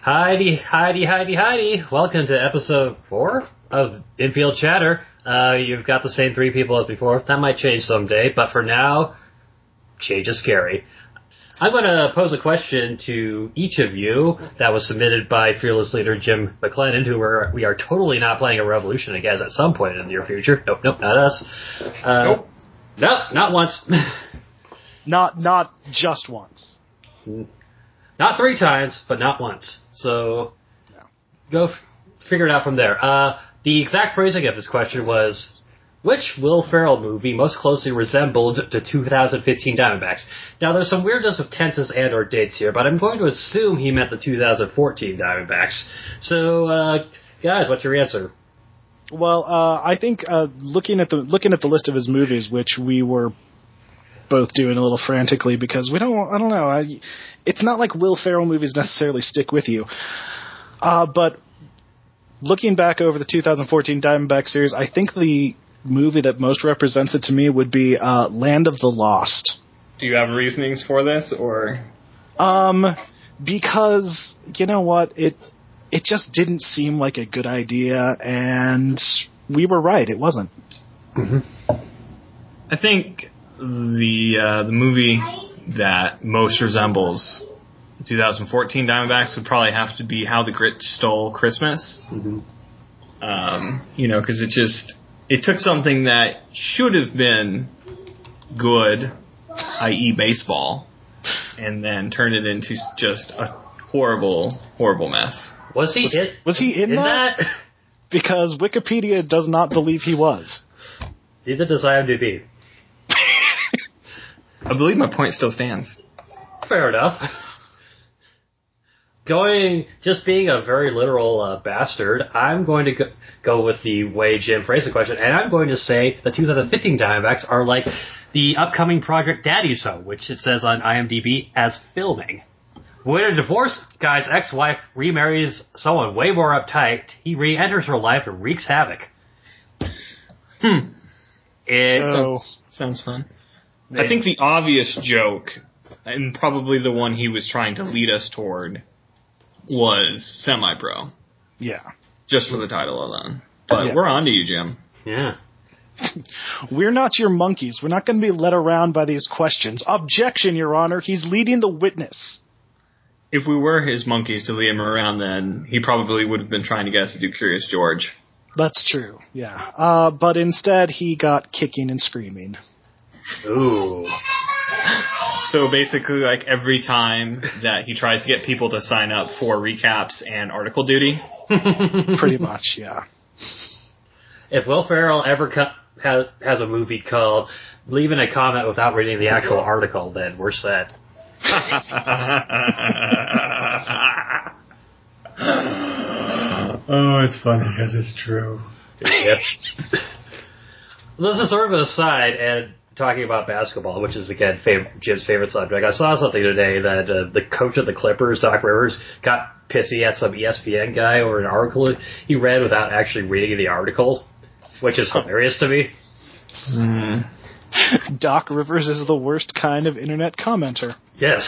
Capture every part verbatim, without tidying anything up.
Heidi, Heidi, Heidi, Heidi. Welcome to episode four of Infield Chatter. Uh, you've got the same three people as before. That might change someday, but for now, change is scary. I'm going to pose a question to each of you that was submitted by fearless leader Jim McLennan, who we're, we are totally not playing a revolution against at some point in the near future. Nope, nope, not us. Uh, nope. Nope, not once. not not just once. Not three times, but not once. So, no. go f- figure it out from there. Uh, the exact phrasing of this question was, which Will Ferrell movie most closely resembled the two thousand fifteen Diamondbacks? Now, there's some weirdness of tenses and or dates here, but I'm going to assume he meant the two thousand fourteen Diamondbacks. So, uh, guys, what's your answer? Well, uh, I think uh, looking at the looking at the list of his movies, which we were both doing a little frantically because we don't, I don't know, I, it's not like Will Ferrell movies necessarily stick with you. Uh, but looking back over the two thousand fourteen Diamondback series, I think the movie that most represents it to me would be uh, Land of the Lost. Do you have reasonings for this, or? Um, because you know what, it it just didn't seem like a good idea, and we were right, it wasn't. Mm-hmm. I think the uh, the movie that most resembles the two thousand fourteen Diamondbacks would probably have to be How the Grinch Stole Christmas. Mm-hmm. Um, you know, because it just it took something that should have been good, that is baseball, and then turned it into just a horrible, horrible mess. Was he was, in, was he in, in that? that? Because Wikipedia does not believe he was. Neither does IMDb. I believe my point still stands. Fair enough. Going, just being a very literal uh, bastard, I'm going to go, go with the way Jim phrased the question, and I'm going to say the two thousand fifteen Diamondbacks are like the upcoming Project Daddy's Home, which it says on IMDb as filming. When a divorced guy's ex-wife remarries someone way more uptight, he re-enters her life and wreaks havoc. Hmm. It So, sounds, sounds fun. I think the obvious joke, and probably the one he was trying to lead us toward, was Semi-Pro. Yeah. Just for the title alone. But yeah. We're on to you, Jim. Yeah. We're not your monkeys. We're not going to be led around by these questions. Objection, Your Honor. He's leading the witness. If we were his monkeys to lead him around, then he probably would have been trying to get us to do Curious George. That's true, yeah. Uh, but instead, he got kicking and screaming. Ooh. So basically, like every time that he tries to get people to sign up for recaps and article duty. Pretty much, yeah. If Will Ferrell ever co- has has a movie called Leaving a Comment Without Reading the Actual Article, then we're set. Oh, it's funny because it's true. Yep. This is sort of an aside, and talking about basketball, which is, again, fav- Jim's favorite subject. I saw something today that uh, the coach of the Clippers, Doc Rivers, got pissy at some E S P N guy over an article he read without actually reading the article, which is hilarious to me. Mm. Doc Rivers is the worst kind of internet commenter. Yes.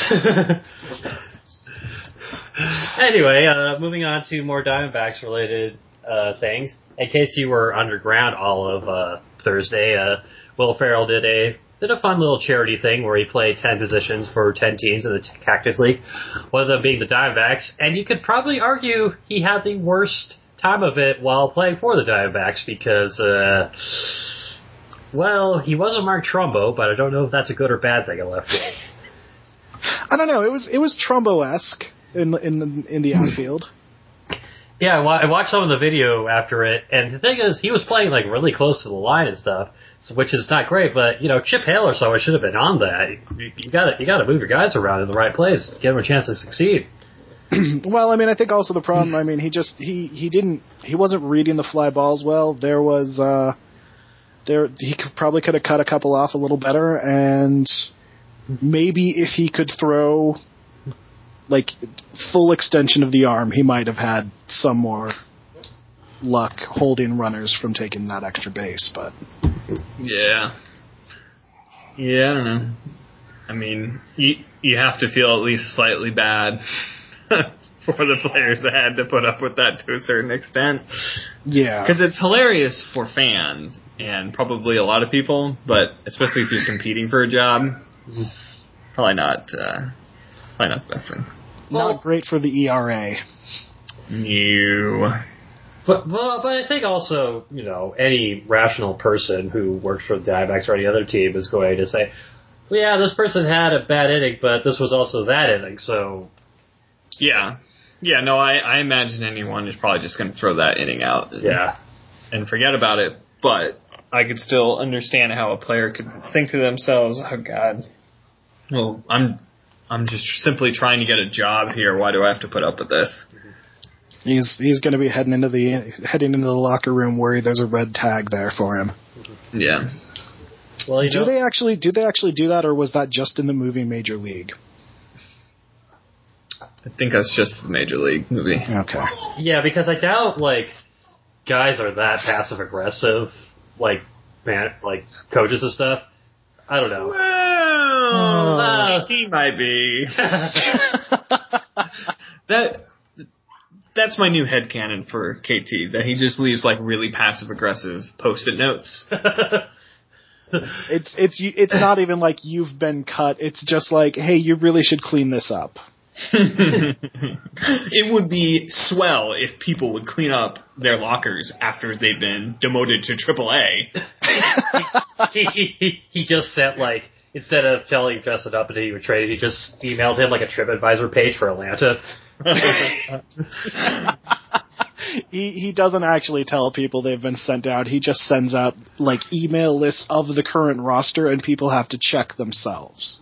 Anyway, uh, moving on to more Diamondbacks-related uh, things. In case you were underground all of uh, Thursday, uh, Will Ferrell did a did a fun little charity thing where he played ten positions for ten teams in the Cactus League, one of them being the Diamondbacks, and you could probably argue he had the worst time of it while playing for the Diamondbacks because, uh, well, he wasn't Mark Trumbo, but I don't know if that's a good or bad thing at left field. I don't know, it was it was Trumbo-esque in the, in the, in the outfield. Yeah, I watched some of the video after it, and the thing is, he was playing like really close to the line and stuff, which is not great. But you know, Chip Hale or someone should have been on that. You, you got you got to move your guys around in the right place to give them a chance to succeed. Well, I mean, I think also the problem. I mean, he just he, he didn't he wasn't reading the fly balls well. There was uh, there he could, probably could have cut a couple off a little better, and maybe if he could throw like full extension of the arm, he might have had some more luck holding runners from taking that extra base. But yeah, yeah, I don't know. I mean, you you have to feel at least slightly bad for the players that had to put up with that to a certain extent. Yeah. Because it's hilarious for fans and probably a lot of people, but especially if you're competing for a job, probably not, uh, probably not the best thing. Not Well- great for the E R A. You. But, but but I think also, you know, any rational person who works for the Diamondbacks or any other team is going to say, well, yeah, this person had a bad inning, but this was also that inning, so... Yeah. Yeah, no, I, I imagine anyone is probably just going to throw that inning out and, Yeah. and forget about it, but I could still understand how a player could think to themselves, oh, God, well, I'm I'm just simply trying to get a job here. Why do I have to put up with this? He's he's going to be heading into the heading into the locker room worried there's a red tag there for him. Yeah. Well, you Do know, they actually do they actually do that, or was that just in the movie Major League? I think that's just the Major League movie. Okay. yeah, because I doubt, like, guys are that passive-aggressive, like, man, like, coaches and stuff. I don't know. Well, Uh, A T might be. that That's my new headcanon for K T, that he just leaves, like, really passive-aggressive post-it notes. It's it's it's not even like you've been cut. It's just like, hey, you really should clean this up. It would be swell if people would clean up their lockers after they've been demoted to triple A. he, he, he just sent, like, instead of telling Justin up and he would trade, he just emailed him, like, a TripAdvisor page for Atlanta. he he doesn't actually tell people they've been sent out. He just sends out, like, email lists of the current roster, and people have to check themselves.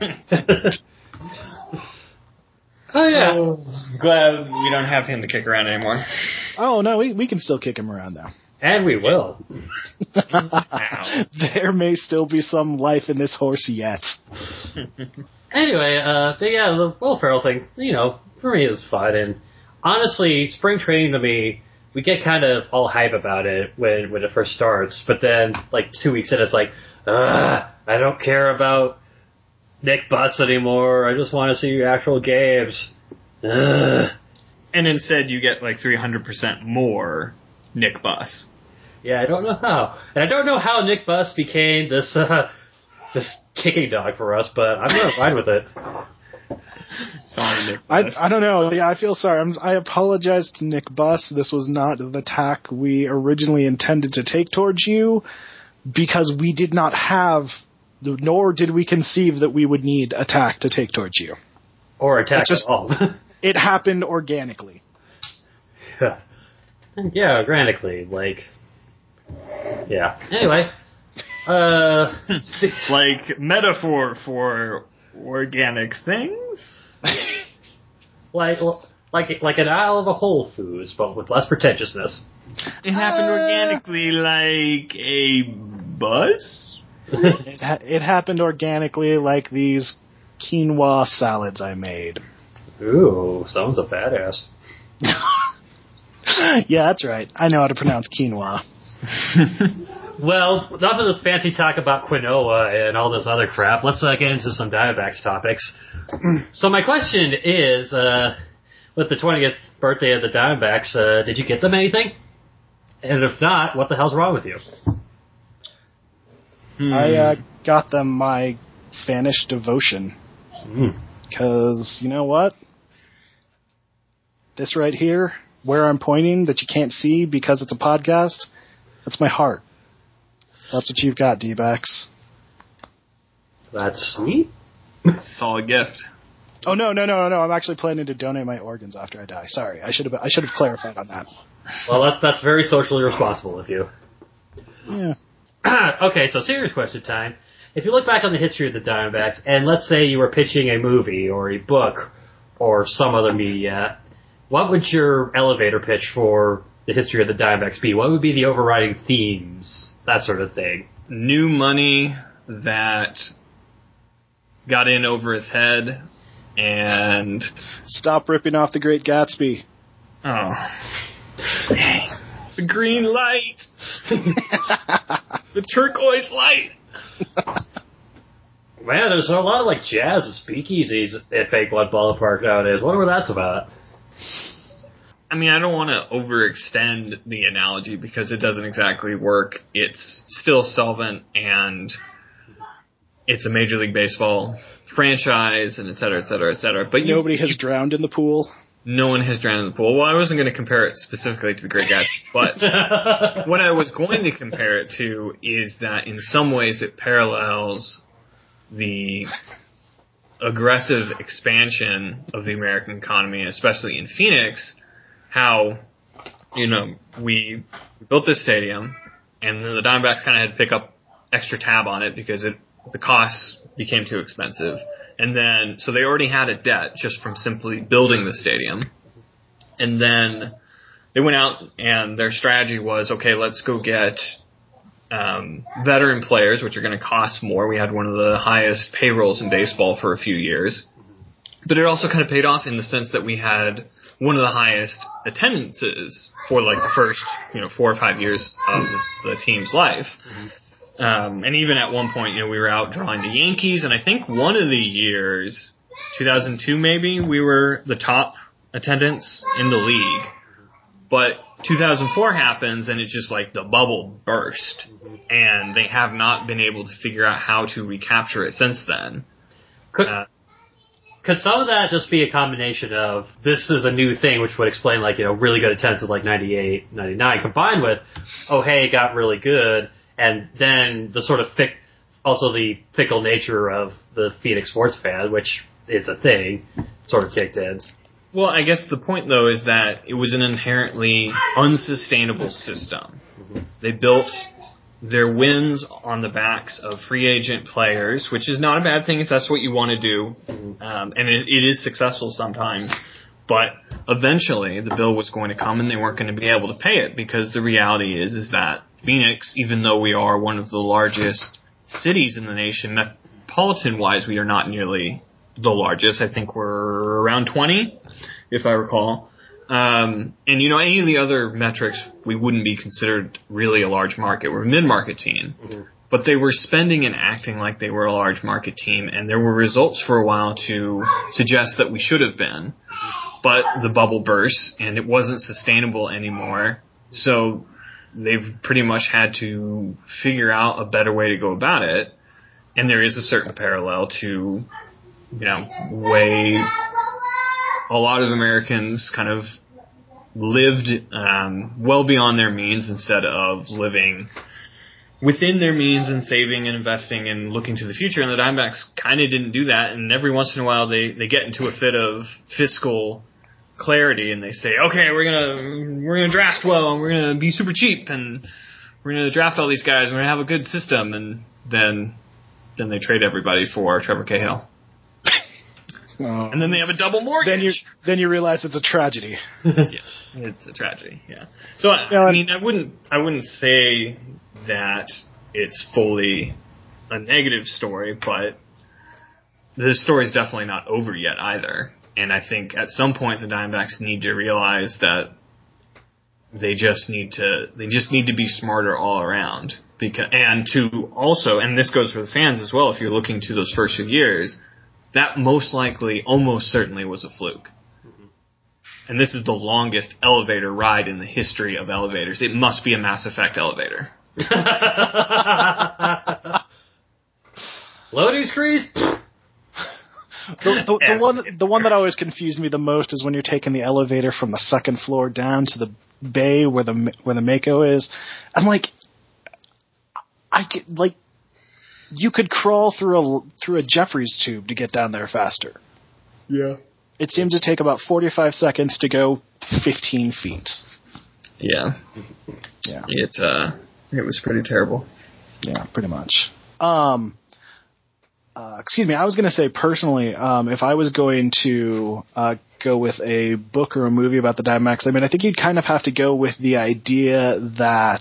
Oh, yeah. I'm glad we don't have him to kick around anymore. Oh no, we we can still kick him around though. And we will. Wow. There may still be some life in this horse yet. Anyway, uh, but yeah, the Will Ferrell thing, you know, for me is fun. And honestly, spring training to me, we get kind of all hype about it when, when it first starts. But then, like, two weeks in, it's like, ugh, I don't care about Nick Buss anymore. I just want to see actual games. Ugh. And instead you get like three hundred percent more Nick Buss. Yeah, I don't know how. And I don't know how Nick Buss became this, uh, this kicking dog for us, but I'm going to ride with it. Sorry, Nick I Buss. I don't know. Yeah, I feel sorry. I'm, I apologize to Nick Buss. This was not the tack we originally intended to take towards you, because we did not have, nor did we conceive that we would need a tack to take towards you. Or attack It's just- at all. It happened organically. Yeah. Yeah, organically, like, yeah. Anyway, uh, Like metaphor for organic things? like, like, like an aisle of a Whole Foods, but with less pretentiousness. It happened Uh, organically like a buzz? It, ha- it happened organically like these quinoa salads I made. Ooh, someone's a badass. Yeah, that's right. I know how to pronounce quinoa. Well, enough of this fancy talk about quinoa and all this other crap. Let's uh, get into some Diamondbacks topics. So my question is, uh, with the twentieth birthday of the Diamondbacks, uh, did you get them anything? And if not, what the hell's wrong with you? Hmm. I uh, got them my Vanish devotion. Mm. Because, you know what? This right here, where I'm pointing, that you can't see because it's a podcast, that's my heart. That's what you've got, D-backs. That's sweet. Solid gift. Oh, no, no, no, no. I'm actually planning to donate my organs after I die. Sorry. I should have I should have clarified on that. Well, that's, that's very socially responsible of you. Yeah. Okay, so serious question time. If you look back on the history of the Diamondbacks, and let's say you were pitching a movie or a book or some other media, what would your elevator pitch for the history of the Diamondbacks be? What would be the overriding themes? That sort of thing. New money that got in over his head and... Stop ripping off the Great Gatsby. Oh. The green light! The turquoise light! Man, there's a lot of like jazz and speakeasies at Fake Blood Ballpark nowadays. Wonder what that's about. I mean, I don't want to overextend the analogy because it doesn't exactly work. It's still solvent, and it's a Major League Baseball franchise, and et cetera, et cetera, et cetera. But Nobody you, has you, drowned in the pool. No one has drowned in the pool. Well, I wasn't going to compare it specifically to the Great Gatsby, but what I was going to compare it to is that in some ways it parallels the aggressive expansion of the American economy, especially in Phoenix, how, you know, we built this stadium, and then the Diamondbacks kind of had to pick up extra tab on it because it the costs became too expensive. And then, so they already had a debt just from simply building the stadium. And then they went out and their strategy was, okay, let's go get um, veteran players, which are going to cost more. We had one of the highest payrolls in baseball for a few years. But it also kind of paid off in the sense that we had one of the highest attendances for like the first, you know, four or five years of the, the team's life. Mm-hmm. Um, and even at one point, you know, we were out drawing the Yankees, and I think one of the years, two thousand two maybe, we were the top attendance in the league. But two thousand four happens, and it's just like the bubble burst, and they have not been able to figure out how to recapture it since then. Could, uh, could some of that just be a combination of this is a new thing, which would explain, like, you know, really good attendance of like ninety-eight, ninety-nine, combined with, oh, hey, it got really good. And then the sort of fick, also the fickle nature of the Phoenix sports fan, which is a thing, sort of kicked in. Well, I guess the point, though, is that it was an inherently unsustainable system. Mm-hmm. They built their wins on the backs of free agent players, which is not a bad thing if that's what you want to do. Mm-hmm. Um, and it, it is successful sometimes. But eventually the bill was going to come and they weren't going to be able to pay it because the reality is is that Phoenix, even though we are one of the largest cities in the nation, metropolitan-wise, we are not nearly the largest. I think we're around twenty, if I recall. Um, and, you know, any of the other metrics, we wouldn't be considered really a large market. We're a mid-market team. Mm-hmm. But they were spending and acting like they were a large market team, and there were results for a while to suggest that we should have been. But the bubble burst, and it wasn't sustainable anymore. So they've pretty much had to figure out a better way to go about it. And there is a certain parallel to, you know, way a lot of Americans kind of lived um, well beyond their means instead of living within their means and saving and investing and looking to the future. And the Diamondbacks kind of didn't do that. And every once in a while they, they get into a fit of fiscal clarity and they say, okay, we're gonna we're gonna draft well and we're gonna be super cheap and we're gonna draft all these guys and we're gonna have a good system, and then then they trade everybody for Trevor Cahill. Oh. And then they have a double mortgage. Then you then you realize it's a tragedy. Yeah, it's a tragedy. Yeah. So I, I mean, I wouldn't I wouldn't say that it's fully a negative story, but the story's definitely not over yet either. And I think at some point the Diamondbacks need to realize that they just need to they just need to be smarter all around. Because and to also, and this goes for the fans as well, if you're looking to those first few years, that most likely, almost certainly was a fluke. Mm-hmm. And this is the longest elevator ride in the history of elevators. It must be a Mass Effect elevator. Loading screen? The, the, the one the one that always confused me the most is when you're taking the elevator from the second floor down to the bay where the where the Mako is. I'm like, I get, like, you could crawl through a through a Jeffries tube to get down there faster. Yeah. It seemed to take about forty-five seconds to go fifteen feet. Yeah. Yeah. It uh it was pretty terrible. Yeah, pretty much. Um. Uh, excuse me, I was going to say personally, um, if I was going to uh, go with a book or a movie about the Diamondbacks, I mean, I think you'd kind of have to go with the idea that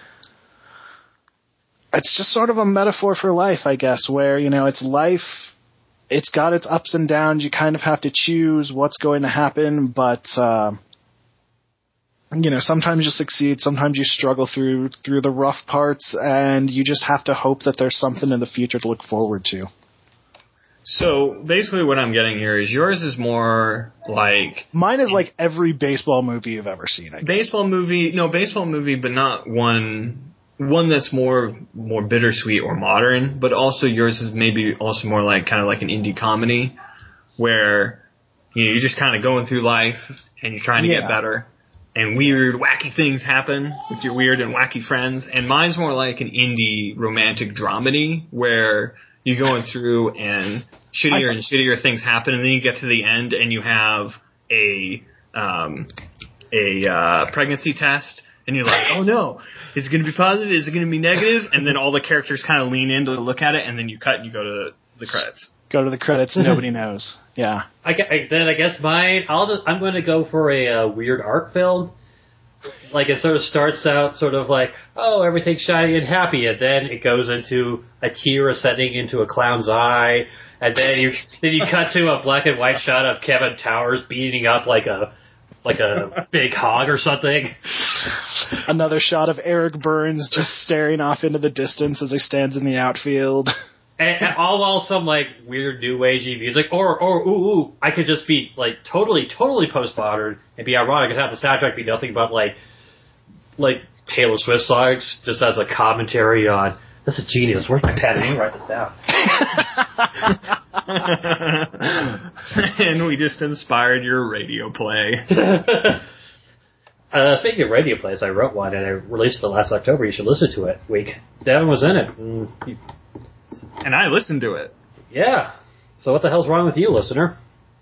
it's just sort of a metaphor for life, I guess, where, you know, it's life, it's got its ups and downs, you kind of have to choose what's going to happen, but, uh, you know, sometimes you succeed, sometimes you struggle through through the rough parts, and you just have to hope that there's something in the future to look forward to. So basically what I'm getting here is yours is more like... Mine is like every baseball movie you've ever seen. I guess. Baseball movie, no, baseball movie, but not one one that's more more bittersweet or modern, but also yours is maybe also more like kind of like an indie comedy where you know, you're just kind of going through life and you're trying to Yeah. get better. And weird, wacky things happen with your weird and wacky friends. And mine's more like an indie romantic dramedy where you're going through and shittier and shittier things happen, and then you get to the end and you have a um, a uh, pregnancy test, and you're like, oh no, is it going to be positive? Is it going to be negative? And then all the characters kind of lean in to look at it, and then you cut and you go to the credits. Go to the credits. Nobody knows. Yeah. I, I, then I guess mine. I'll just, I'm going to go for a uh, weird art film. Like it sort of starts out sort of like, oh, everything's shiny and happy, and then it goes into a tear ascending into a clown's eye, and then you then you cut to a black and white shot of Kevin Towers beating up like a like a big hog or something. Another shot of Eric Burns just staring off into the distance as he stands in the outfield. And, and all while some like weird new agey music, or or ooh ooh, I could just be like totally totally postmodern and be ironic and have the soundtrack be nothing but like like Taylor Swift songs, just as a commentary on this is genius. Where's my pen? I need to write this down. And we just inspired your radio play. uh, speaking of radio plays, I wrote one and I released it last October. You should listen to it. Week Devin was in it. Mm, he, And I listened to it. Yeah. So what the hell's wrong with you, listener?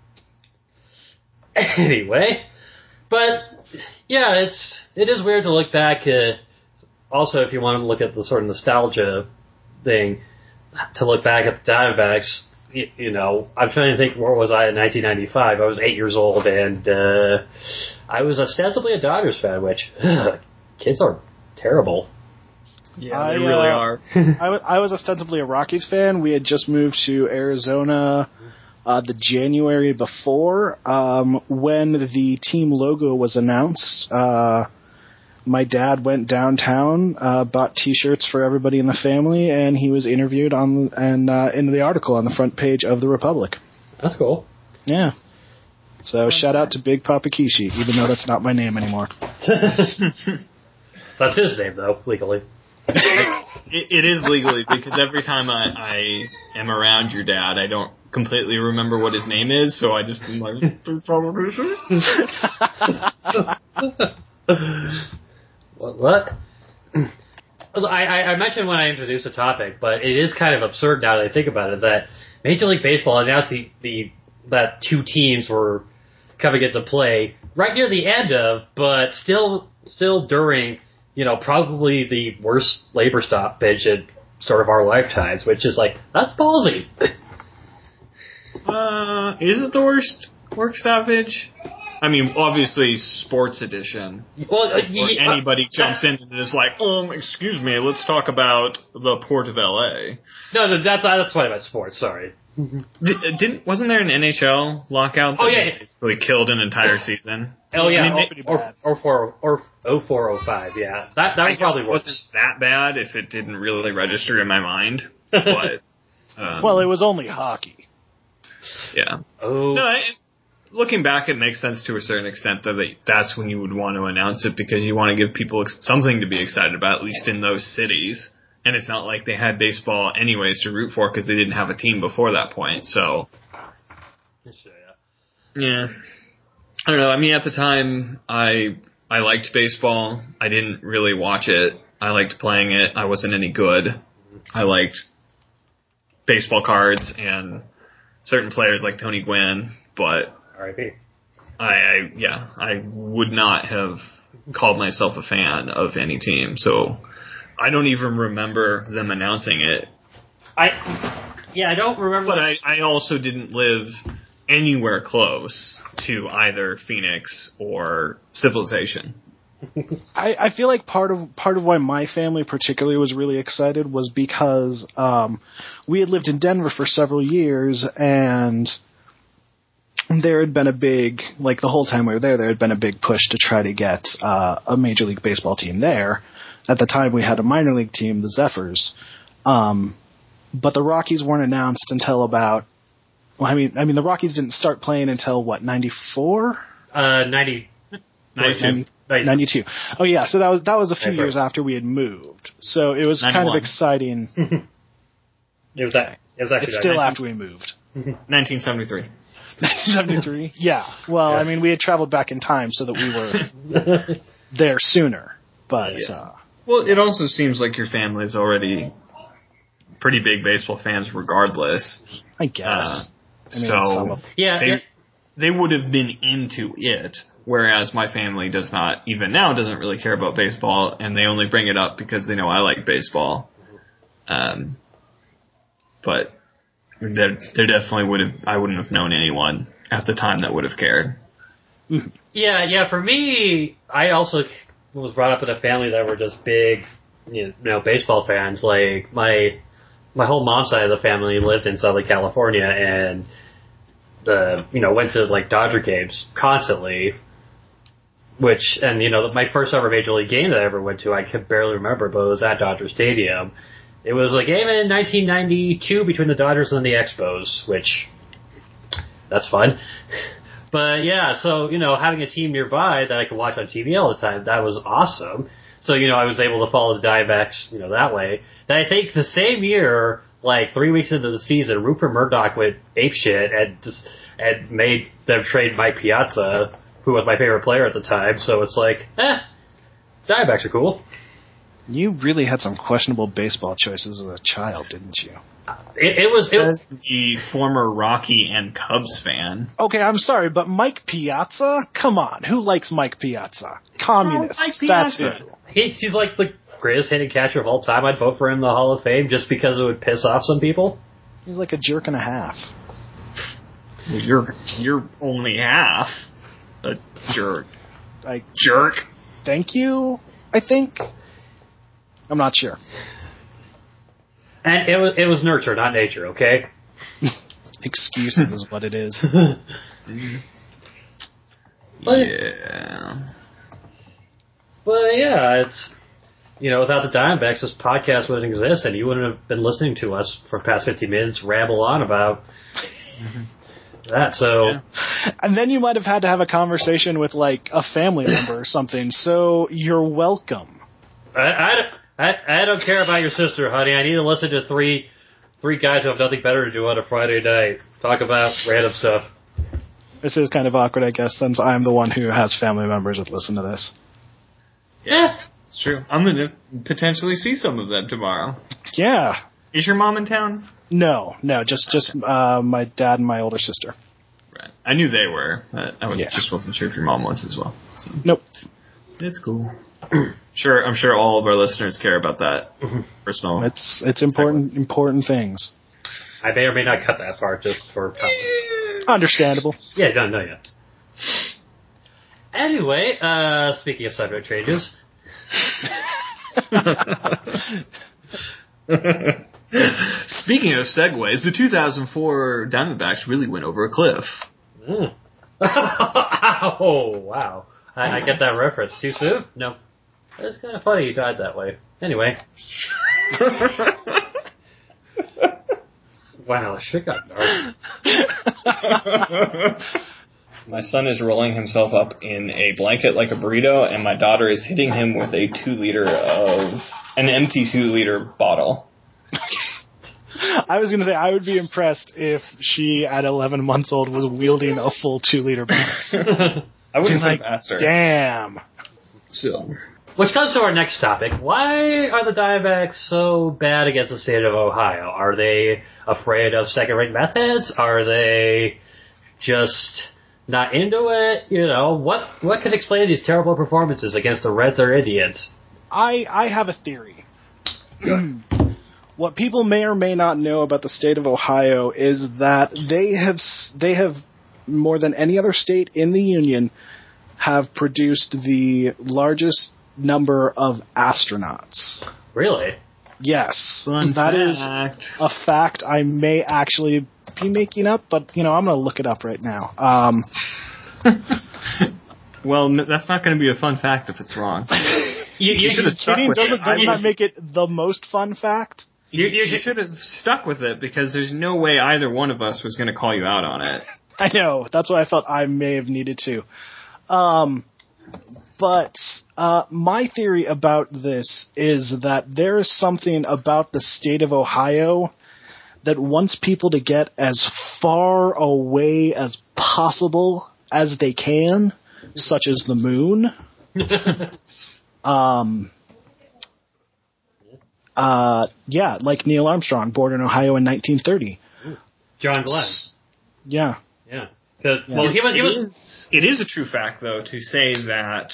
Anyway, but yeah, it's it is weird to look back. Uh, also, if you want to look at the sort of nostalgia thing, to look back at the Diamondbacks, you, you know, I'm trying to think where was I in nineteen ninety-five. I was eight years old, and uh, I was ostensibly a Dodgers fan, which ugh, kids are terrible. Yeah, I, they really uh, are. I, w- I was ostensibly a Rockies fan. We had just moved to Arizona uh, the January before. Um, when the team logo was announced, uh, my dad went downtown, uh, bought T-shirts for everybody in the family, and he was interviewed on and uh, in the article on the front page of the Republic. That's cool. Yeah. So shout out to Big Papa Kishi, even though that's not my name anymore. That's his name, though, legally. It, it is legally, because every time I, I am around your dad, I don't completely remember what his name is, so I just am like, what? What? I, I mentioned when I introduced the topic, but it is kind of absurd now that I think about it, that Major League Baseball announced the, the that two teams were coming into play right near the end of, but still still during, you know, probably the worst labor stoppage in sort of our lifetimes, which is like, that's ballsy. uh, is it the worst work stoppage? I mean, obviously, sports edition. Well, uh, Or yeah, anybody uh, jumps in and is like, um, excuse me, let's talk about the Port of L A. No, no, that's that's what I meant sports. Sorry. D- didn't wasn't there an N H L lockout that Oh, yeah. basically killed an entire season? Oh yeah, I mean, pretty or bad. or four or oh four oh five. Yeah, that that I was guess probably it worse. wasn't that bad if it didn't really register in my mind. But um, Well, it was only hockey. yeah. Oh, No, I, looking back, it makes sense to a certain extent that they, that's when you would want to announce it, because you want to give people ex- something to be excited about, at least in those cities. And it's not like they had baseball anyways to root for because they didn't have a team before that point. So, yeah. I don't know. I mean, at the time, I I liked baseball. I didn't really watch it. I liked playing it. I wasn't any good. I liked baseball cards and certain players like Tony Gwynn, but R I P I, I yeah, I would not have called myself a fan of any team. So I don't even remember them announcing it. I yeah, I don't remember. But I, I also didn't live anywhere close to either Phoenix or Civilization. I, I feel like part of part of why my family particularly was really excited was because um, we had lived in Denver for several years, and there had been a big, like the whole time we were there, there had been a big push to try to get uh, a Major League Baseball team there. At the time, we had a minor league team, the Zephyrs, um, but the Rockies weren't announced until about Well, I mean, I mean, the Rockies didn't start playing until what, ninety-four? Uh, ninety. ninety-two. ninety-two. Oh yeah, so that was that was a few That's years right. after we had moved. So it was kind ninety-one. of exciting. It was that. It was actually It's still that. after we moved. nineteen seventy-three. nineteen seventy-three. Yeah. Well, Yeah. I mean, we had traveled back in time so that we were there sooner. But Yeah. uh, Well, it also seems like your family is already pretty big baseball fans regardless. I guess. Uh, I mean, some so of- Yeah. they, yeah. they would have been into it, whereas my family does not, even now, doesn't really care about baseball, and they only bring it up because they know I like baseball. Um, but there, there definitely would have, I wouldn't have known anyone at the time that would have cared. Yeah, yeah. For me, I also was brought up in a family that were just big, you know, baseball fans. Like my my whole mom's side of the family lived in Southern California, and the you know went to like Dodger games constantly. Which and you know my first ever major league game that I ever went to, I could barely remember, but it was at Dodger Stadium. It was a game in nineteen ninety-two between the Dodgers and the Expos, which that's fun. But yeah, so, you know, having a team nearby that I could watch on T V all the time, that was awesome. So, you know, I was able to follow the Diamondbacks, you know, that way. And I think the same year, like three weeks into the season, Rupert Murdoch went apeshit and just, and made them trade Mike Piazza, who was my favorite player at the time. So it's like, eh, Diamondbacks are cool. you really had some questionable baseball choices as a child, didn't you? It, it was, it was, As the former Rocky and Cubs fan, Okay, I'm sorry, but Mike Piazza? Come on, who likes Mike Piazza? Communists. Oh, Mike That's Piazza. who. he, he's like the greatest hitting catcher of all time. I'd vote for him in the Hall of Fame just because it would piss off some people. He's like a jerk and a half. well, you're you're only half a jerk. I Jerk. thank you. I think. I'm not sure. And it was, it was nurture, not nature, okay? Excuses is what it is. But- Yeah. But yeah, it's, you know, without the Diamondbacks, this podcast wouldn't exist, and you wouldn't have been listening to us for the past fifteen minutes ramble on about that. So, Yeah. And then you might have had to have a conversation with, like, a family member or something, so you're welcome. I, I, I, I don't care about your sister, honey. I need to listen to three three guys who have nothing better to do on a Friday night talk about random stuff. This is kind of awkward, I guess, since I'm the one who has family members that listen to this. Yeah. It's true. I'm gonna potentially see some of them tomorrow. Yeah. Is your mom in town? No, no, just just uh, my dad and my older sister. Right. I knew they were. But I would, Yeah. just wasn't sure if your mom was as well. So. Nope. It's cool. Sure, I'm sure all of our listeners care about that personal. It's it's important important things. I may or may not cut that part just for content. Understandable. Yeah, no, no, yeah. Anyway, uh, speaking of subject changes, Speaking of segues, the two thousand four Diamondbacks really went over a cliff. mm. oh wow, I, I get that reference too soon. No, it's kind of funny you died that way. Anyway, wow, shit got dark. My son is rolling himself up in a blanket like a burrito, and my daughter is hitting him with a two liter of an empty two liter bottle. I was going to say I would be impressed if she, at eleven months old, was wielding a full two liter bottle. I wouldn't Like, have asked her. damn. So, Which comes to our next topic. Why are the Diamondbacks so bad against the state of Ohio? Are they afraid of second-rate methods? Are they just not into it? You know, what what could explain these terrible performances against the Reds or Indians? I I have a theory. What people may or may not know about the state of Ohio is that they have s- they have more than any other state in the union have produced the largest number of astronauts. Really? Yes, fun that is fact. a fact I may actually be making up, but you know I'm going to look it up right now. Um, Well, n- that's not going to be a fun fact if it's wrong. You, you, You should have stuck kidding? with Doesn't it. doesn't I that make it the most fun fact? You, you, you should have stuck with it because there's no way either one of us was going to call you out on it. I know. That's why I felt I may have needed to. Um, but uh, my theory about this is that there is something about the state of Ohio that wants people to get as far away as possible as they can, such as the moon. um, uh, yeah, like Neil Armstrong, born in Ohio in nineteen thirty. John Glenn. S- yeah. Yeah. Because Yeah. well, he was. He It was is, it is a true fact, though, to say that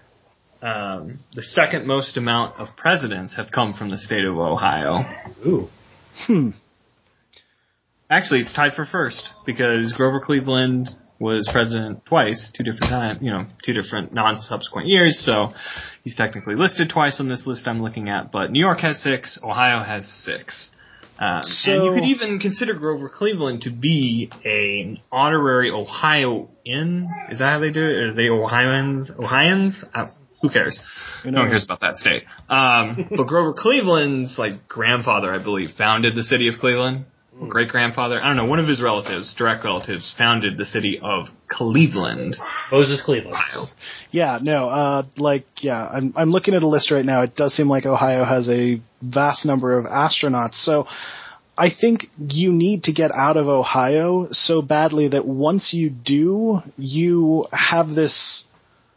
um, the second most amount of presidents have come from the state of Ohio. ooh. Hmm. Actually, it's tied for first because Grover Cleveland was president twice, two different times, you know, two different non-subsequent years. So he's technically listed twice on this list I'm looking at. But New York has six, Ohio has six. Um, So- and you could even consider Grover Cleveland to be an honorary Ohioan. Is that how they do it? Are they Ohioans? Ohioans? Uh, who cares? Who No one knows? cares about that state. Um, but Grover Cleveland's like grandfather, I believe, founded the city of Cleveland. Great grandfather, I don't know, one of his relatives, direct relatives, founded the city of Cleveland. Moses Cleveland. Yeah, no, uh, like, yeah, I'm, I'm looking at a list right now. It does seem like Ohio has a vast number of astronauts. So I think you need to get out of Ohio so badly that once you do, you have this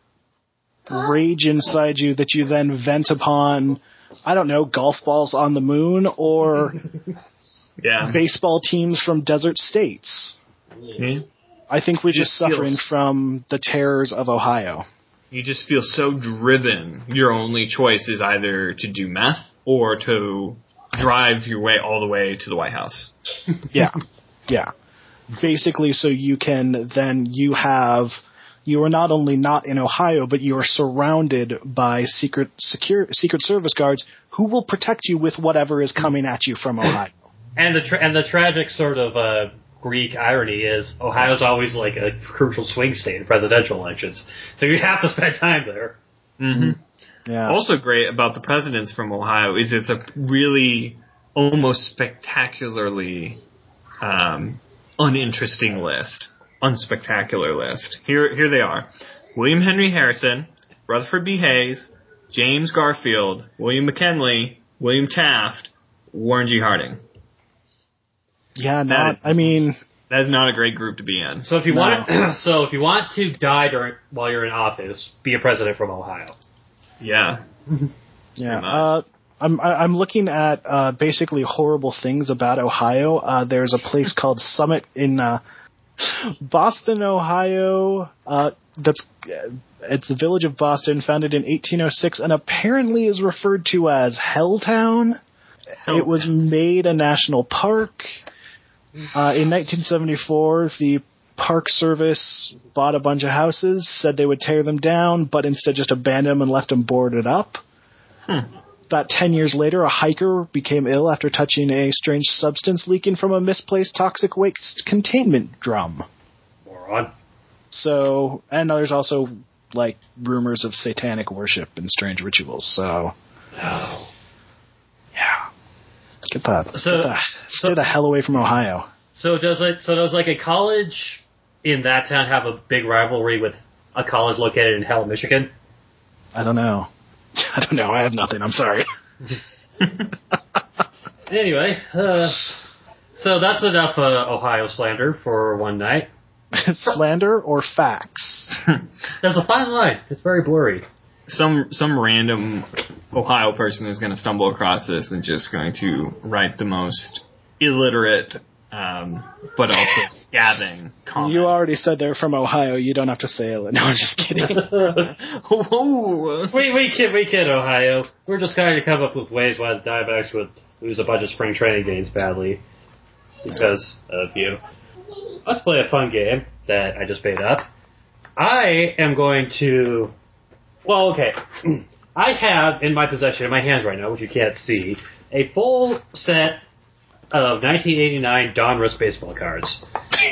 rage inside you that you then vent upon, I don't know, golf balls on the moon or Yeah. baseball teams from desert states. Hmm? I think we're Just just suffering feels- from the terrors of Ohio. You just feel so driven. Your only choice is either to do meth or to drive your way all the way to the White House. Yeah, yeah. Basically, so you can then you have you are not only not in Ohio, but you are surrounded by secret secure secret service guards who will protect you with whatever is coming at you from Ohio. And the tra- and the tragic sort of uh, Greek irony is Ohio's always like a crucial swing state in presidential elections, so you have to spend time there. Mm-hmm. Yeah. Also great about the presidents from Ohio is it's a really almost spectacularly um, uninteresting list, unspectacular list. Here, here they are: William Henry Harrison, Rutherford B. Hayes, James Garfield, William McKinley, William Taft, Warren G. Harding. Yeah, That not. is- I mean, That is not a great group to be in. So if you No. want, so if you want to die during while you're in office, be a president from Ohio. Yeah. yeah. much. Uh, I'm I- I'm looking at uh, basically horrible things about Ohio. Uh, there's a place called Summit in uh, Boston, Ohio. Uh, that's uh, it's the village of Boston, founded in eighteen oh six, and apparently is referred to as Helltown. It was made a national park. Uh, in nineteen seventy-four, the Park Service bought a bunch of houses, said they would tear them down, but instead just abandoned them and left them boarded up. Hmm. About ten years later, a hiker became ill after touching a strange substance leaking from a misplaced toxic waste containment drum. Moron. So, and there's also, like, rumors of satanic worship and strange rituals, so... No. Yeah. Get that. So- get the, stay the hell away from Ohio. So does it? So does like a college in that town have a big rivalry with a college located in Hell, Michigan? I don't know. I don't know. I have nothing. I'm sorry. Anyway, uh, so that's enough uh, Ohio slander for one night. Slander or facts? There's a fine line. It's very blurry. Some some random Ohio person is going to stumble across this and just going to write the most illiterate, um, but also scathing comments. You already said they're from Ohio. You don't have to say it. No, I'm just kidding. Whoa. We we kid we kid Ohio. We're just trying to come up with ways why the Diamondbacks would lose a bunch of spring training games badly because of you. Let's play a fun game that I just made up. I am going to. Well, okay. I have in my possession, in my hands right now, which you can't see, a full set of nineteen eighty-nine Donruss baseball cards.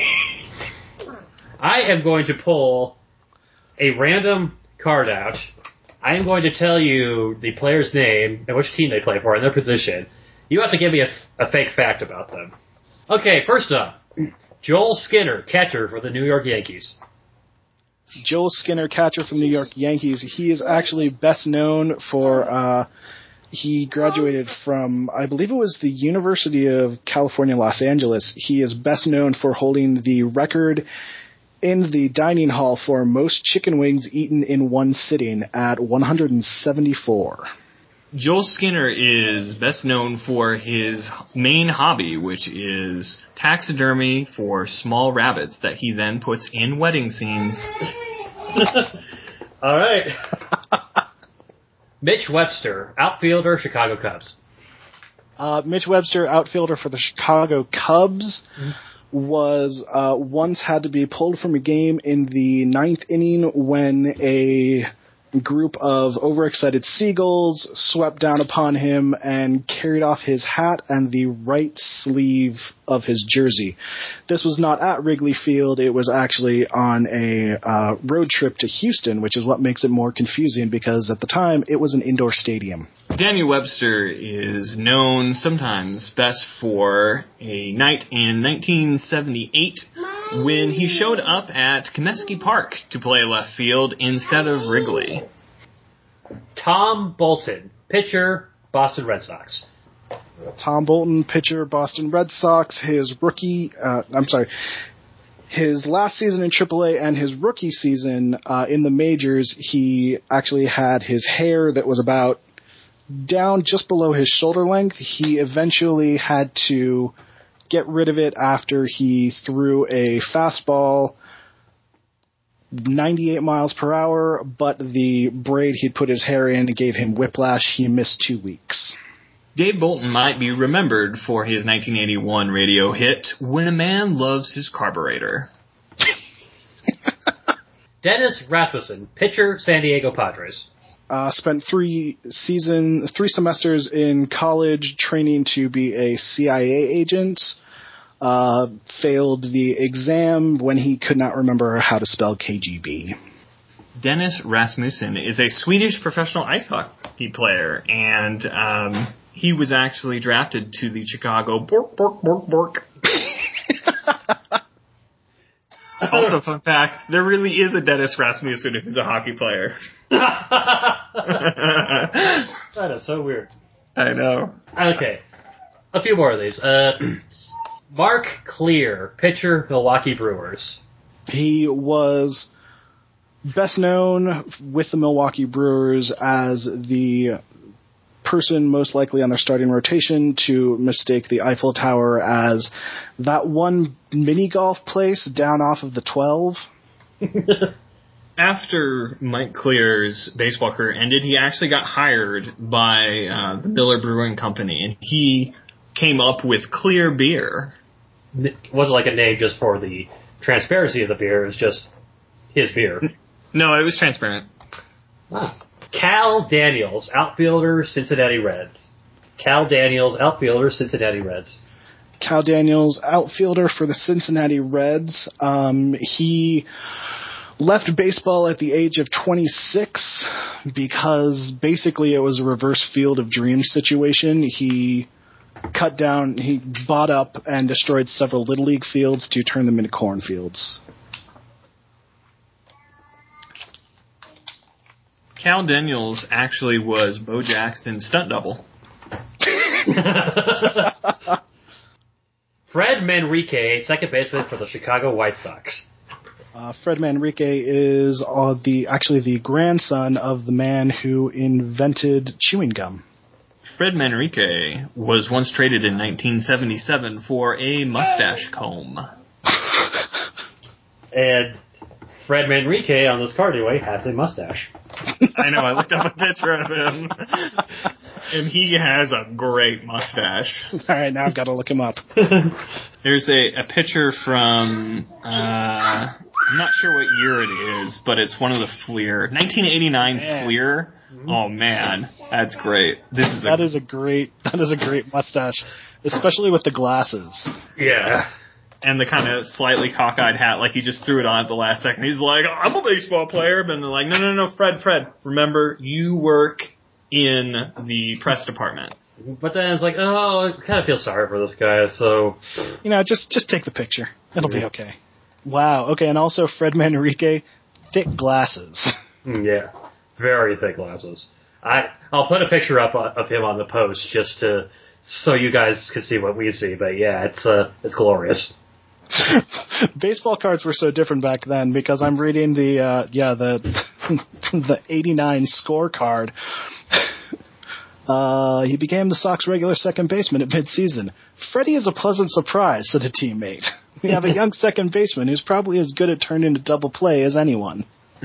I am going to pull a random card out. I am going to tell you the player's name and which team they play for and their position. You have to give me a, a fake fact about them. Okay, first up, Joel Skinner, catcher for the New York Yankees. Joel Skinner, catcher from the New York Yankees. He is actually best known for, uh, he graduated from, I believe it was the University of California, Los Angeles. He is best known for holding the record in the dining hall for most chicken wings eaten in one sitting at one hundred seventy-four. Joel Skinner is best known for his main hobby, which is taxidermy for small rabbits that he then puts in wedding scenes. All right. Mitch Webster, outfielder, Chicago Cubs. Uh, Mitch Webster, outfielder for the Chicago Cubs, was uh, once had to be pulled from a game in the ninth inning when a group of overexcited seagulls swept down upon him and carried off his hat and the right sleeve of his jersey. This was not at Wrigley Field. It was actually on a uh, road trip to Houston, which is what makes it more confusing because at the time it was an indoor stadium. Daniel Webster is known sometimes best for a night in nineteen seventy-eight when he showed up at Comiskey Park to play left field instead of Wrigley. Tom Bolton, pitcher, Boston Red Sox. Tom Bolton, pitcher, Boston Red Sox. His rookie, uh, I'm sorry, his last season in triple A and his rookie season uh, in the majors, he actually had his hair that was about down just below his shoulder length. He eventually had to get rid of it after he threw a fastball ninety-eight miles per hour, but the braid he'd put his hair in gave him whiplash. He missed two weeks. Dave Bolton might be remembered for his nineteen eighty-one radio hit, When a Man Loves His Carburetor. Dennis Rasmussen, pitcher, San Diego Padres. Uh, spent three season, three semesters in college training to be a C I A agent. Uh, failed the exam when he could not remember how to spell K G B. Dennis Rasmussen is a Swedish professional ice hockey player, and um, he was actually drafted to the Chicago Bork, Bork, Bork, Bork. Also, fun fact, there really is a Dennis Rasmussen who's a hockey player. That is so weird. I know. Okay. A few more of these. Uh, Mark Clear, pitcher, Milwaukee Brewers. He was best known with the Milwaukee Brewers as the person most likely on their starting rotation to mistake the Eiffel Tower as that one mini golf place down off of the twelve. After Mike Clear's baseball career ended, he actually got hired by uh, the Miller Brewing Company, and he came up with Clear Beer. It wasn't like a name just for the transparency of the beer. It was just his beer. No, it was transparent. Wow. Cal Daniels, outfielder, Cincinnati Reds. Cal Daniels, outfielder, Cincinnati Reds. Cal Daniels, outfielder for the Cincinnati Reds. Um, he left baseball at the age of twenty-six because basically it was a reverse Field of Dreams situation. He cut down, he bought up and destroyed several Little League fields to turn them into cornfields. Cal Daniels actually was Bo Jackson's stunt double. Fred Manrique, second baseman for the Chicago White Sox. Uh, Fred Manrique is uh, the actually the grandson of the man who invented chewing gum. Fred Manrique was once traded in nineteen seventy-seven for a mustache comb. And Fred Manrique on this card anyway has a mustache. I know, I looked up a picture of him. And he has a great mustache. Alright, now I've got to look him up. There's a, a picture from, uh, I'm not sure what year it is, but it's one of the Fleer. nineteen eighty-nine man. Fleer. Mm-hmm. Oh man, that's great. This is that a, is a great, that is a great mustache. Especially with the glasses. Yeah. And the kind of slightly cockeyed hat, like he just threw it on at the last second. He's like, oh, I'm a baseball player. But they're like, no, no, no, Fred, Fred, remember, you work in the press department. But then it's like, oh, I kind of feel sorry for this guy, so... You know, just just take the picture. It'll be okay. Wow, okay, and also Fred Manrique, thick glasses. Yeah, very thick glasses. I, I'll put a picture up of him on the post just to so you guys can see what we see, but yeah, it's uh, it's glorious. Baseball cards were so different back then because I'm reading the, uh, yeah, the the eighty-nine scorecard. Uh, he became the Sox regular second baseman at midseason. Freddie is a pleasant surprise, said a teammate. We have a young second baseman who's probably as good at turning into double play as anyone.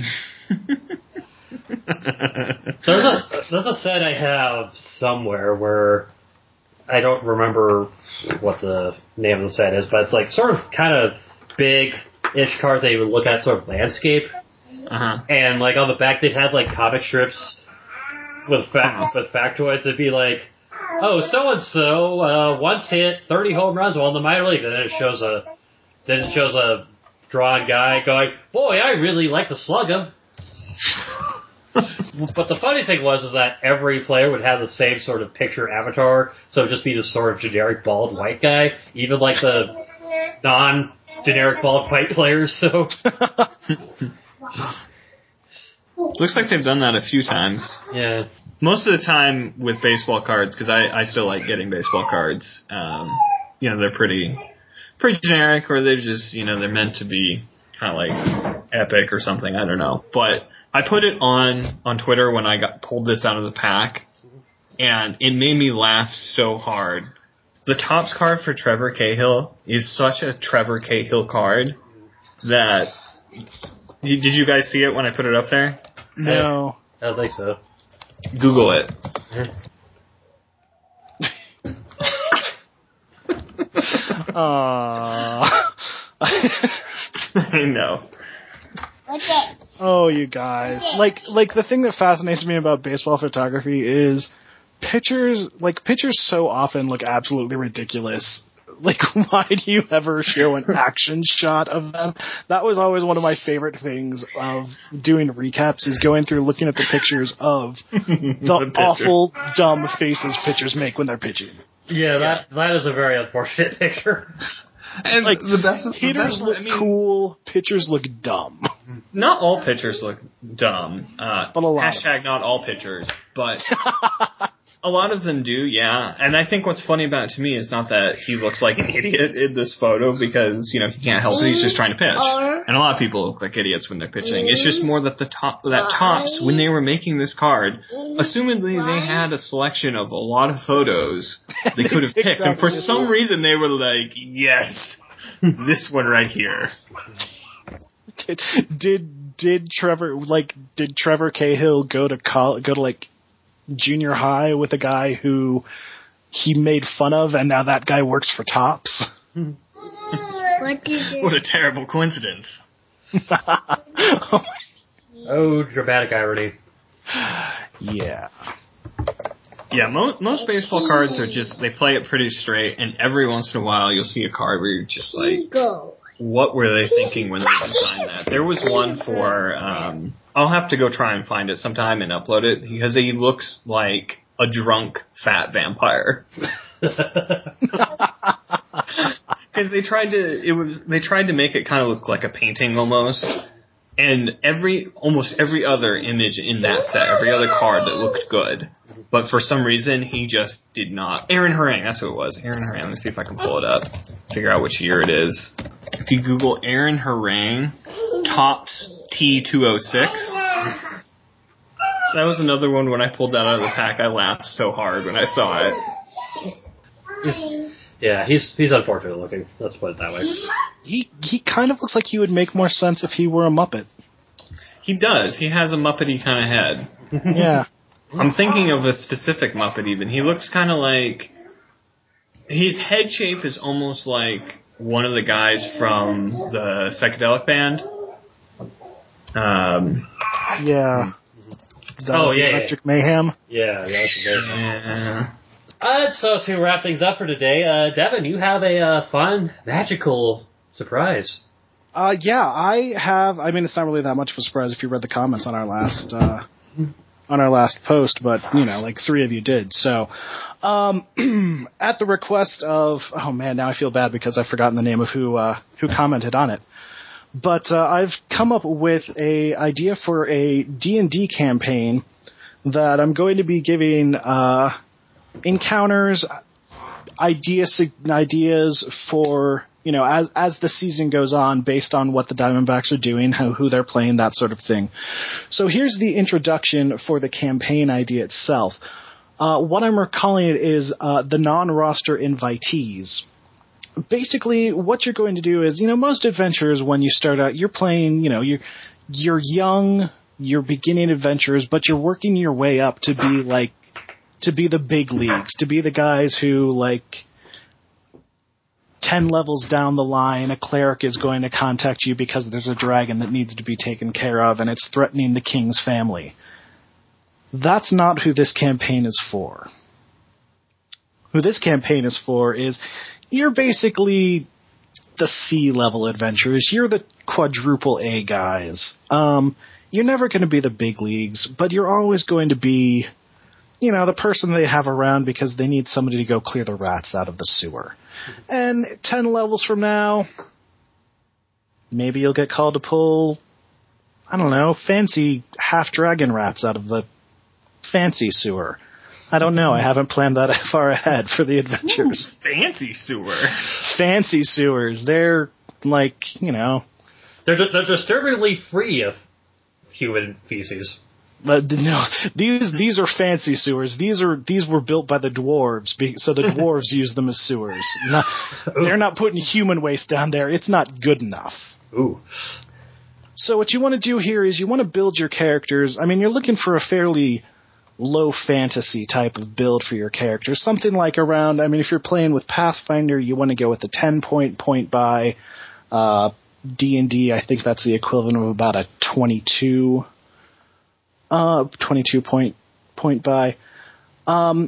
there's a there's a set I have somewhere where I don't remember what the name of the set is, but it's like sort of kind of big-ish cards that you would look at sort of landscape. Uh-huh. And like on the back they'd have like comic strips with fa- with factoids. It'd be like, oh, so and so uh, once hit thirty home runs while in the minor leagues, and then it shows a then it shows a drawn guy going, boy, I really like to slug him. But the funny thing was is that every player would have the same sort of picture avatar, so it would just be this sort of generic bald white guy, even like the non-generic bald white players. So looks like they've done that a few times. yeah. Most of the time with baseball cards, because I, I still like getting baseball cards, um, you know, they're pretty pretty generic, or they're just, you know, they're meant to be kind of like epic or something. I don't know. But I put it on, on Twitter when I got pulled this out of the pack, and it made me laugh so hard. The Topps card for Trevor Cahill is such a Trevor Cahill card that... Did you guys see it when I put it up there? No. I don't think so. Google it. Aww. I know. Oh, you guys. Like, like the thing that fascinates me about baseball photography is pictures, like, pictures so often look absolutely ridiculous. Like, why do you ever show an action shot of them? That was always one of my favorite things of doing recaps, is going through looking at the pictures of the, the awful, dumb faces pitchers make when they're pitching. Yeah, that that is a very unfortunate picture. And Like, the best, hitters the best look I mean, cool, pitchers look dumb. Not all pitchers look dumb. Uh, But a lot hashtag not all pitchers, but a lot of them do, yeah. And I think what's funny about it to me is not that he looks like an idiot in this photo, because, you know, he can't help it, he's just trying to pitch. And a lot of people look like idiots when they're pitching. It's just more that the top, that Topps, when they were making this card, assumedly they had a selection of a lot of photos they could have picked, and for some reason they were like, yes, this one right here. Did, did did Trevor like did Trevor Cahill go to col- go to like junior high with a guy who he made fun of, and now that guy works for Topps? What did you? What a terrible coincidence. Oh, dramatic irony. Yeah. Yeah, mo- most baseball cards are just, they play it pretty straight, and every once in a while you'll see a card where you're just like, Go. what were they thinking when they designed that? There was one for, um, I'll have to go try and find it sometime and upload it, because he looks like a drunk fat vampire. Because they tried to, it was, they tried to make it kind of look like a painting almost. And every, almost every other image in that set, every other card that looked good. But for some reason, he just did not. Aaron Harang, that's who it was. Aaron Harang. Let me see if I can pull it up. Figure out which year it is. If you Google Aaron Harang, Topps T two oh six. That was another one when I pulled that out of the pack. I laughed so hard when I saw it. He's, yeah, he's he's unfortunate looking. Let's put it that way. He he kind of looks like he would make more sense if he were a Muppet. He does. He has a Muppety kind of head. Yeah. I'm thinking of a specific Muppet even. He looks kind of like... His head shape is almost like one of the guys from the Psychedelic Band. Um, Yeah. Oh, yeah, Electric yeah. Mayhem. Yeah, that's good. yeah. Uh, so to wrap things up for today, uh, Devin, you have a uh, fun, magical surprise. Uh, yeah, I have. I mean, it's not really that much of a surprise if you read the comments on our last uh, on our last post, but, you know, like three of you did. So, um, at the request of, oh man, now I feel bad because I've forgotten the name of who, uh, who commented on it. But, uh, I've come up with a idea for a D and D campaign that I'm going to be giving, uh, encounters, ideas, ideas for, you know, as as the season goes on, based on what the Diamondbacks are doing, how, who they're playing, that sort of thing. So here's the introduction for the campaign idea itself. Uh, what I'm calling it is uh, the non-roster invitees. Basically, what you're going to do is, you know, most adventurers, when you start out, you're playing, you know, you're, you're young, you're beginning adventurers, but you're working your way up to be, like, to be the big leagues, to be the guys who, like, ten levels down the line, a cleric is going to contact you because there's a dragon that needs to be taken care of and it's threatening the king's family. That's not who this campaign is for. Who this campaign is for is, you're basically the C-level adventurers. You're the quadruple A guys. Um, you're never going to be the big leagues, but you're always going to be, you know, the person they have around because they need somebody to go clear the rats out of the sewer. And ten levels from now, maybe you'll get called to pull, I don't know, fancy half-dragon rats out of the fancy sewer. I don't know. I haven't planned that far ahead for the adventures. Ooh, fancy sewer. Fancy sewers. They're like, you know... They're, they're disturbingly free of human feces. But no, these these are fancy sewers. These are these were built by the dwarves, so the dwarves use them as sewers. Not, they're not putting human waste down there. It's not good enough. Ooh. So what you want to do here is you want to build your characters. I mean, you're looking for a fairly low fantasy type of build for your characters. Something like around, I mean, if you're playing with Pathfinder, you want to go with the ten-point point buy. Uh, D and D, I think that's the equivalent of about a twenty-two... Uh, twenty-two point point buy. Um,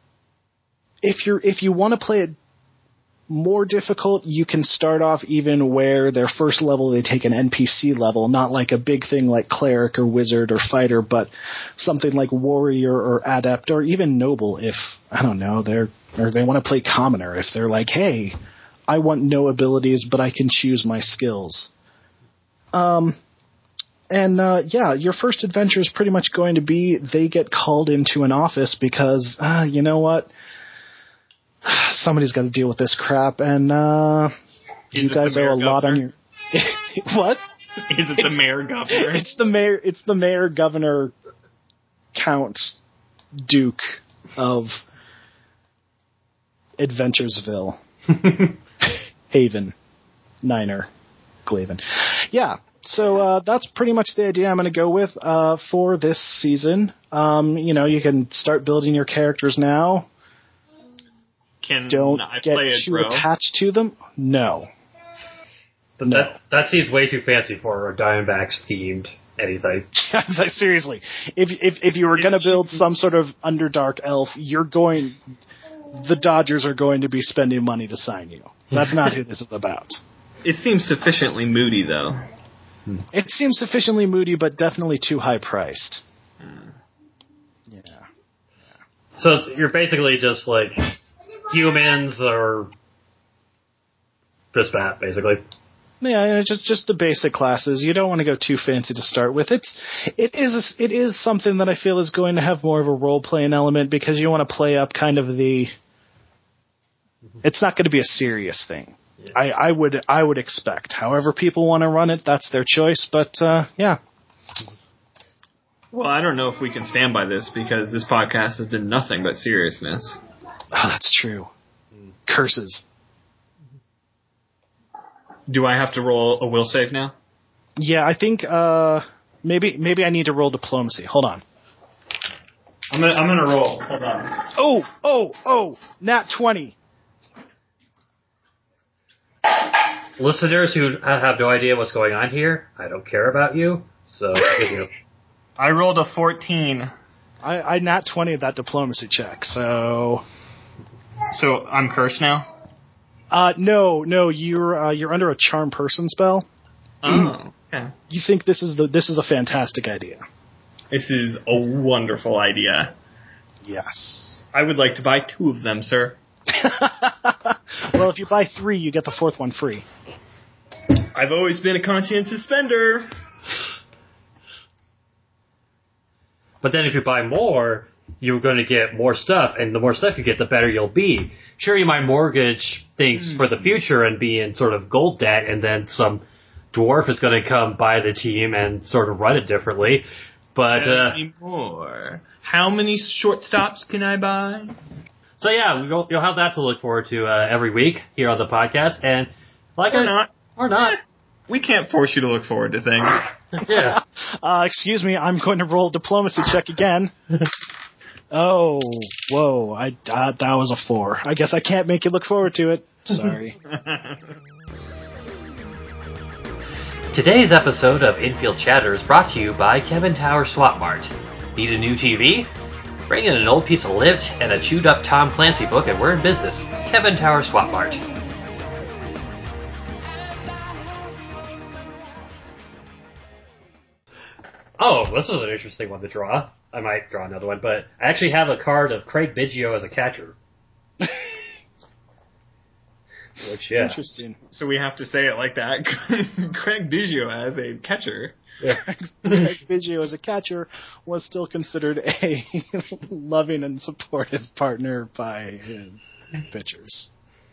if you're if you want to play it more difficult, you can start off even where their first level they take an N P C level, not like a big thing like cleric or wizard or fighter, but something like warrior or adept or even noble. If I don't know, they're or they want to play commoner. If they're like, hey, I want no abilities, but I can choose my skills. Um. And, uh, yeah, your first adventure is pretty much going to be they get called into an office because, uh, you know what? Somebody's got to deal with this crap, and, uh, you guys owe a lot on your... What? Is it the mayor governor? It's the mayor, it's the mayor governor count duke of Adventuresville. Haven. Niner. Glaven. Yeah. So uh, that's pretty much the idea I'm going to go with uh, for this season. Um, you know, you can start building your characters now. Can Don't I get play a too drow? attached to them. No. But no. that that seems way too fancy for a Diamondbacks themed anything. Seriously, if if if you were going to build some sort of Underdark elf, you're going. The Dodgers are going to be spending money to sign you. That's not who this is about. It seems sufficiently moody, though. It seems sufficiently moody, but definitely too high priced. Hmm. Yeah. So it's, you're basically just like humans or just that, basically. Yeah, just just the basic classes. You don't want to go too fancy to start with. It's it is it is something that I feel is going to have more of a role playing element because you want to play up kind of the. It's not going to be a serious thing. Yeah. I, I would I would expect. However people want to run it, that's their choice. But uh, yeah. Well, I don't know if we can stand by this because this podcast has been nothing but seriousness. Oh, that's true. Mm. Curses. Do I have to roll a will save now? Yeah, I think uh, maybe maybe I need to roll diplomacy. Hold on. I'm gonna I'm gonna roll. Hold on. Oh oh oh! Nat twenty. Listeners who have no idea what's going on here, I don't care about you. So you know. I rolled a fourteen. I, I nat twenty that diplomacy check. So. So I'm cursed now. Uh, no, no, you're uh, you're under a charm person spell. Oh, okay. You think this is the this is a fantastic idea. This is a wonderful idea. Yes. I would like to buy two of them, sir. Well, if you buy three, you get the fourth one free. I've always been a conscientious spender. But then if you buy more, you're going to get more stuff, and the more stuff you get, the better you'll be. Sure, you might mortgage things mm. for the future and be in sort of gold debt, and then some dwarf is going to come buy the team and sort of run it differently. But Tell me more. How many shortstops can I buy? So yeah, you'll, you'll have that to look forward to uh, every week here on the podcast, and like or I, not, or not. Eh, we can't force you to look forward to things. Yeah. Uh, excuse me, I'm going to roll diplomacy check again. Oh, whoa! I uh, that was a four. I guess I can't make you look forward to it. Sorry. Today's episode of Infield Chatter is brought to you by Kevin Tower Swap Mart. Need a new T V? Bring in an old piece of Lift and a chewed-up Tom Clancy book, and we're in business. Kevin Tower Swap Mart. Oh, this was an interesting one to draw. I might draw another one, but I actually have a card of Craig Biggio as a catcher. Which, yeah. Interesting. So we have to say it like that. Craig Biggio as a catcher. Yeah. Craig Biggio as a catcher was still considered a loving and supportive partner by his pitchers.